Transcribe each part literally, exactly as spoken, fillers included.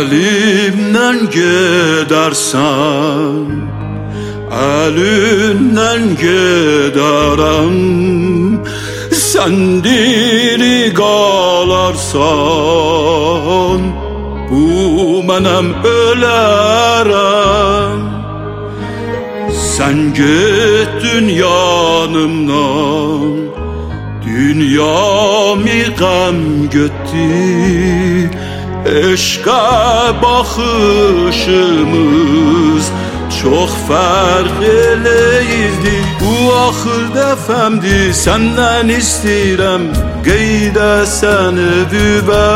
Əlimdən gedərsən, əlindən gedərəm. Sən diri qalarsan, bu mənəm ölərəm. Sən getdin yanımdan, dünyamı qəm getdi. Eşqə baxışımız çox fərq eləyirdi. Bu axır dəfəmdir, səndən istəyirəm, qeyd etsən evimə.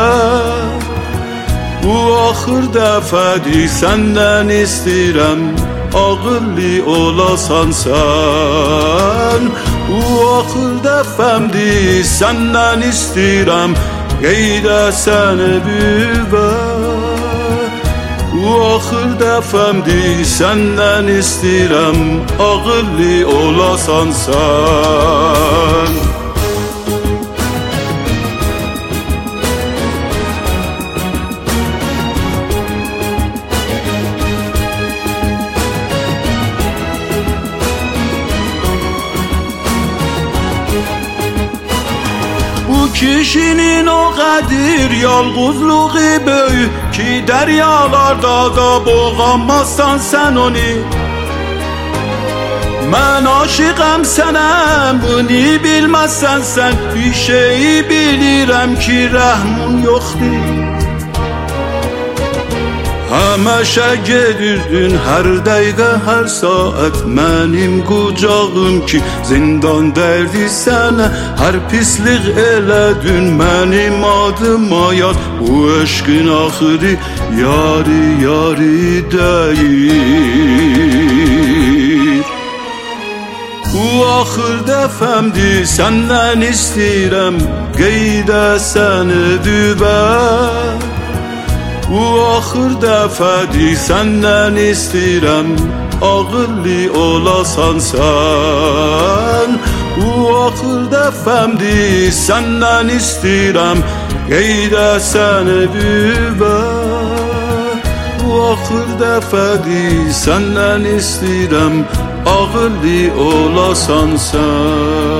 Bu axır dəfədir, səndən istəyirəm, ağıllı olasan sən. Bu axır dəfəmdir, səndən istəyirəm, qeyd etsən evimə. Bu axır dəfəmdir, səndən istəyirəm, ağıllı olasan sən. Kişinin o qədir yalğızlığı böyük ki, dəryalarda da boğanmazsan sən onu. Mən aşıqam sənə, bunu bilməzsən sən. Bir şeyi bilirəm ki, rəhmun yoxdur. Həməşə gedirdin hər dəqiqə, hər saat mənim qucağım ki, zindan dərdi sənə. Hər pislik elədin mənim adıma yaz. Bu eşqin axırı yari yari deyir. Bu axır dəfəmdir, səndən istəyirəm, qeyd etsən evimə. Bu axır dəfədir, səndən istəyirəm, ağıllı olasan sən. Bu axır dəfəmdir, səndən istəyirəm, qeyd etsən evimə. Bu axır dəfədir, səndən istəyirəm, ağıllı olasan sən.